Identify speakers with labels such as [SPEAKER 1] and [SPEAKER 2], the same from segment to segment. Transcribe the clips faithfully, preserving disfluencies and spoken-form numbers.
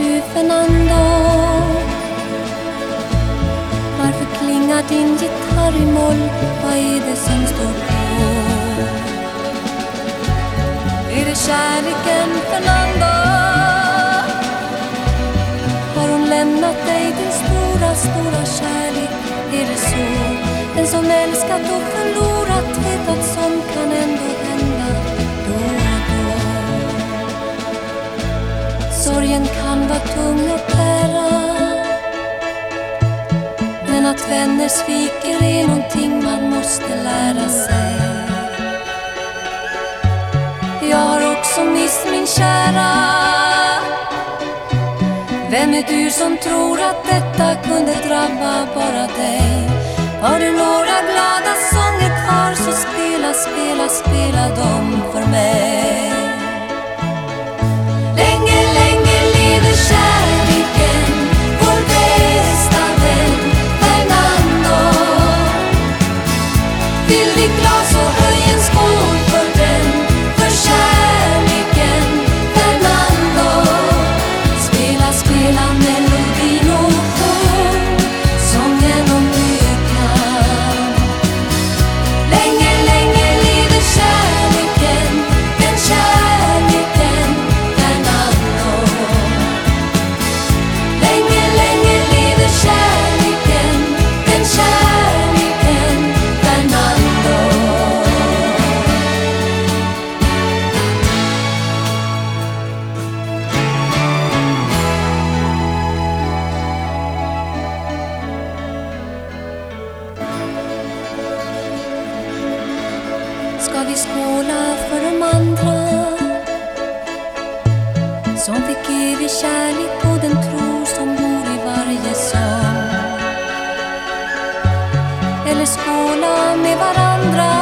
[SPEAKER 1] du, Fernando? Varför klingar din gitarr i moll? Vad är det som står på? Är det kärleken, Fernando? Har hon lämnat dig, din stora, stora kärlek? Är det så? Den som älskat och förlorat vet att som kan ändå hända då och då. Sorgen kan vara tung att bära, men att vänner sviker är någonting man måste lära sig. Jag har också mist min kära. Vem är du som tror att detta kunde drabba bara dig? Har du några glada sånger kvar, så spela, spela, spela dem för mig. Länge, länge lever kärleken, vår bästa vän Fernando. Fyll ditt glas och höj en skål för den, för kärleken Fernando. Spela, spela melodin och sjung sången om lyckan. Länge, länge lever kärleken, den kärleken Fernando. Länge, länge lever kärleken, den kärleken Fernando. Ska vi skåla för de andra som fick evig kärlek och den tro som bor i varje sång? Eller skåla med varandra?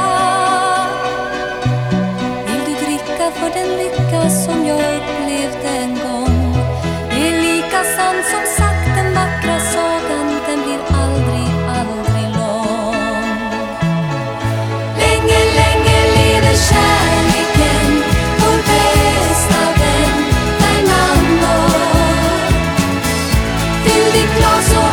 [SPEAKER 1] Vill du dricka för den lycka som jag upplevde en gång? Det är lika sant som sagt, den vackra sagan, den blir aldrig, aldrig lång. Länge, länge lever kärleken, vår bästa vän Fernando. Fyll ditt glas och